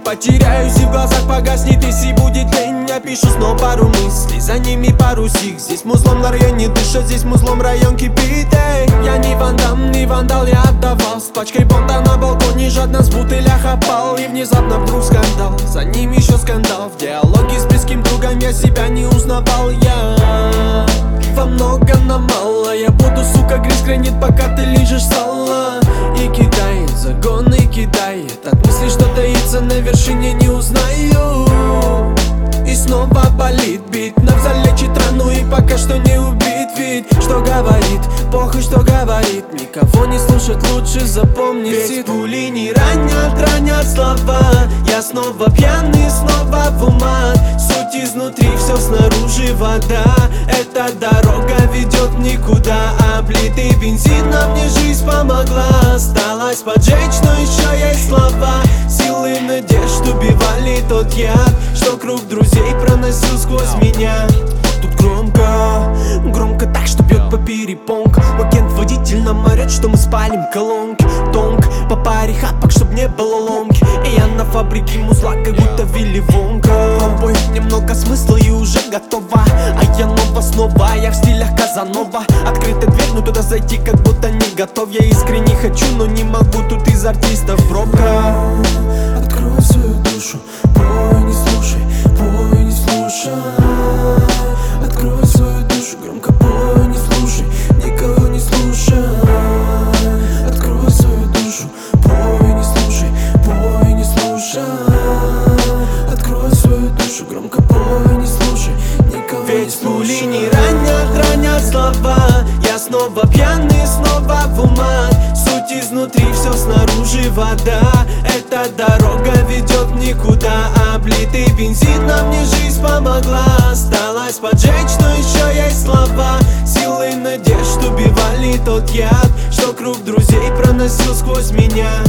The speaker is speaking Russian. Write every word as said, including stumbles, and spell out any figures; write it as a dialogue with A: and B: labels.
A: потеряюсь и в глазах погаснет, если будет лень. Я пишу снова пару мыслей, за ними пару сих. Здесь музлом на районе дышат, здесь музлом район кипит, эй. Я не вандам, не вандал, я отдавал с пачкой бонда на балконе, жадно с бутылях опал. И внезапно вдруг скандал, за ним еще скандал. В диалоге с близким другом я себя не узнавал. Я во много на мало, я буду, сука, грязь гранит, пока ты лижешь сало. И кидай, загон и кидай, от мысли, что таится на вершине, не узнаю. И снова болит бит, но залечит рану и пока что не убит. Ведь что говорит, похуй что говорит, никого не слушать, лучше запомни. Ведь пули не ранят, ранят слова. Я снова пьяный, снова в умат. Суть изнутри, все снаружи вода. Эта дорога ведет никуда, а плиты бензина мне жизнь помогла. Осталось поджечь, но еще есть слова. Силы надежд убивали тот яд, что круг друзей проносил сквозь меня. Тут громко, громко так, что бьет по перепонкам. Агент-водитель нам орет, что мы спалим колонки. Тонк, по паре хапок, чтоб не было ломки. И я на фабрике музла, как будто Вилли Вонка. Обоих немного смысла и уже готова. А я нова снова, я в стилях Казанова. Открыта дверь, но туда зайти как будто не готов. Я искренне хочу, но не могу, тут из артистов пробка.
B: Открой свою душу, пой, не слушай, пой, не слушай. Открой свою душу, громко пой, не слушай, никого не слушай. Открой свою душу, пой, не слушай, пой, не слушай. Открой свою душу, громко пой, не слушай, никого не слушай.
A: Ведь пули не ранят, ранят слова. Я снова пьяный, снова в умат. Суть изнутри, все снаружи вода. Эта дорога ведет никуда, а плиты бензина мне жизнь помогла. Осталось поджечь, но еще есть слова. Силы надежд убивали тот яд, что круг друзей проносил сквозь меня.